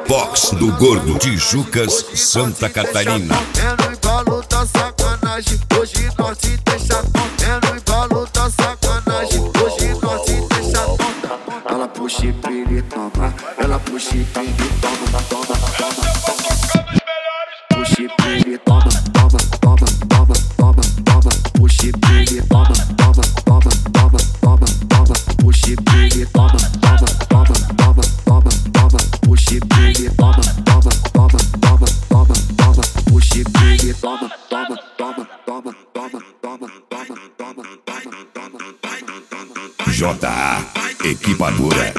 Box do Gordo, Tijucas, Santa Catarina. No embalo da sacanagem, hoje nós te deixa tonta. No embalo da sacanagem, hoje nós te deixa tonta. Ela puxa e pega e toma, ela puxa e pega e toma, toma, toma. Puxa e pega e toma, toma, toma, toma, toma, toma. Puxa e pega e toma, toma, toma, toma, toma, toma. Puxa e pega e toma, toma, toma, toma, toma, toma. Puxa e pega e toma, toma, toma, toma, toma, toma. Puxa e pega e toma, toma, toma, toma, toma, toma, toma, toma, toma. J.A. Equipadora.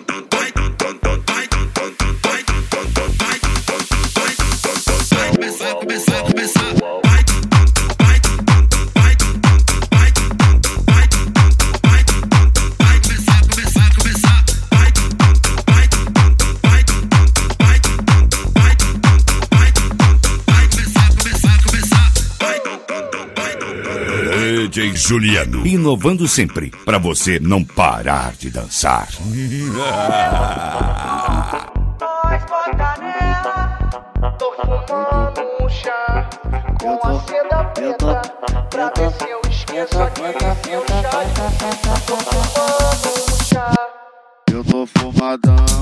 DJ Juliano, inovando sempre, pra você não parar de dançar. Nós bota nela, tô fumando um chá com a seda preta, pra ver se eu esqueço aquele meu chá. Tô fumando um chá. Eu tô fumadão.